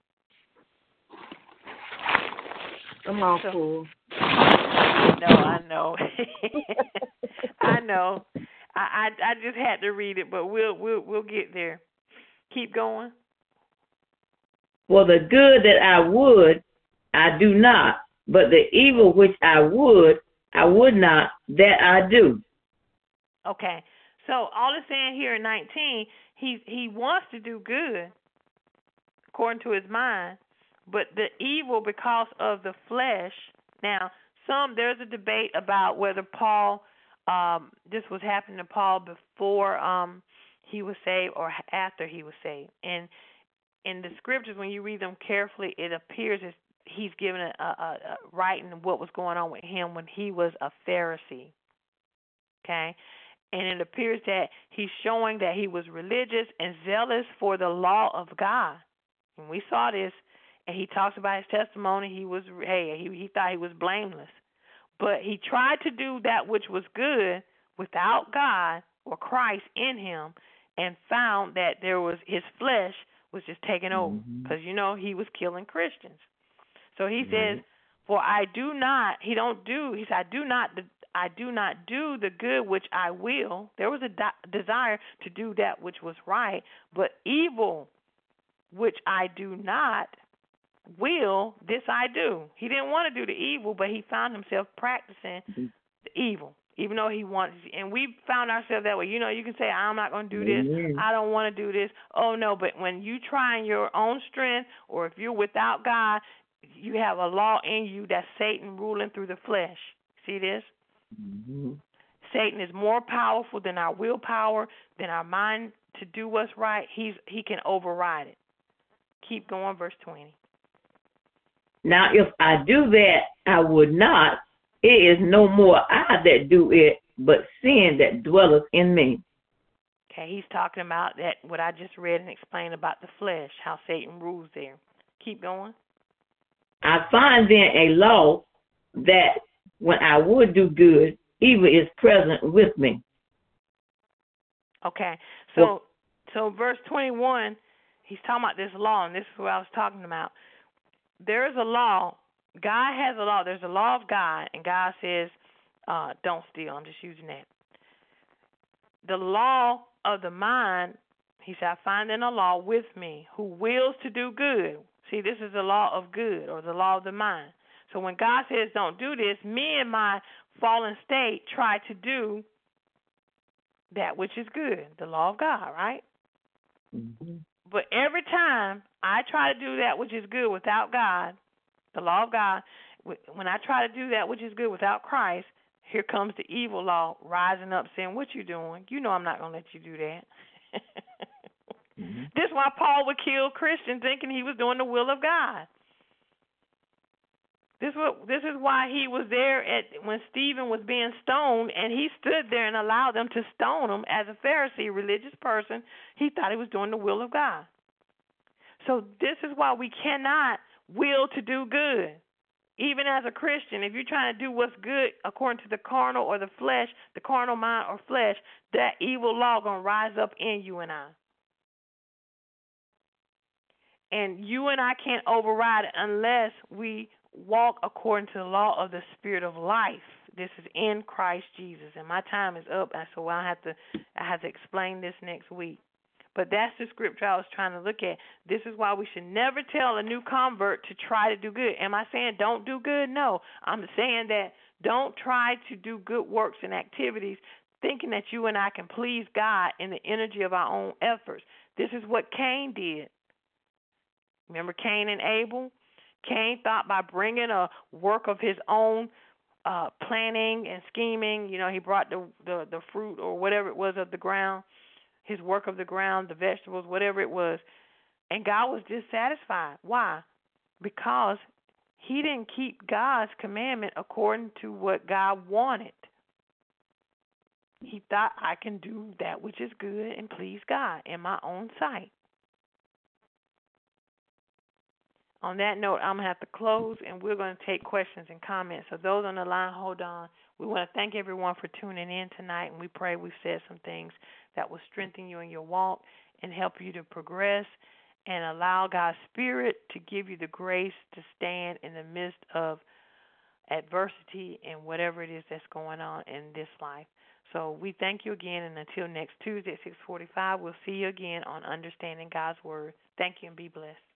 I'm all full. No, I know. I know. I just had to read it, but we'll get there. Keep going. For the good that I would, I do not, but the evil which I would not, that I do. Okay. So all it's saying here in 19, he wants to do good according to his mind, but the evil because of the flesh. Now, there's a debate about whether Paul, this was happening to Paul before he was saved or after he was saved. And in the scriptures, when you read them carefully, it appears as he's given a writing what was going on with him when he was a Pharisee. Okay? And it appears that he's showing that he was religious and zealous for the law of God. And we saw this, and he talks about his testimony. He thought he was blameless. But he tried to do that which was good without God or Christ in him, and found that his flesh was just taking over, because he was killing Christians. So he says, "For I do not." He said, "I do not do the good which I will." There was a desire to do that which was right, but evil which I do not will, this I do. He didn't want to do the evil, but he found himself practicing the evil Even though he wants, and we found ourselves that way. You know, you can say, I'm not going to do this. Amen. I don't want to do this. Oh, no, but when you try in your own strength, or if you're without God, you have a law in you that's Satan ruling through the flesh. See this? Mm-hmm. Satan is more powerful than our willpower, than our mind to do what's right. He can override it. Keep going, verse 20. Now, if I do that, I would not. It is no more I that do it, but sin that dwelleth in me. Okay, he's talking about that, what I just read and explained about the flesh, how Satan rules there. Keep going. I find then a law that when I would do good, evil is present with me. Okay, so verse 21, he's talking about this law, and this is what I was talking about. There is a law. God has a law. There's a law of God, and God says, don't steal. I'm just using that. The law of the mind, he said, I find in a law with me who wills to do good. See, this is the law of good, or the law of the mind. So when God says don't do this, me in my fallen state try to do that which is good, the law of God, right? Mm-hmm. But every time I try to do that which is good without God, the law of God, when I try to do that which is good without Christ, here comes the evil law rising up saying, what you doing? You know I'm not going to let you do that. Mm-hmm. This is why Paul would kill Christians thinking he was doing the will of God. This is why he was there when Stephen was being stoned, and he stood there and allowed them to stone him as a Pharisee, religious person. He thought he was doing the will of God. So this is why we cannot will to do good. Even as a Christian, if you're trying to do what's good according to the carnal or the flesh, the carnal mind or flesh, that evil law going to rise up in you and I. And you and I can't override it unless we walk according to the law of the Spirit of life. This is in Christ Jesus. And my time is up, and so I have to explain this next week. But that's the scripture I was trying to look at. This is why we should never tell a new convert to try to do good. Am I saying don't do good? No. I'm saying that don't try to do good works and activities thinking that you and I can please God in the energy of our own efforts. This is what Cain did. Remember Cain and Abel? Cain thought by bringing a work of his own planning and scheming, he brought the fruit or whatever it was of the ground, his work of the ground, the vegetables, whatever it was, and God was dissatisfied. Why? Because he didn't keep God's commandment according to what God wanted. He thought, I can do that which is good and please God in my own sight. On that note, I'm going to have to close, and we're going to take questions and comments. So those on the line, hold on. We want to thank everyone for tuning in tonight, and we pray we've said some things that will strengthen you in your walk and help you to progress and allow God's Spirit to give you the grace to stand in the midst of adversity and whatever it is that's going on in this life. So we thank you again, and until next Tuesday at 6:45, we'll see you again on Understanding God's Word. Thank you, and be blessed.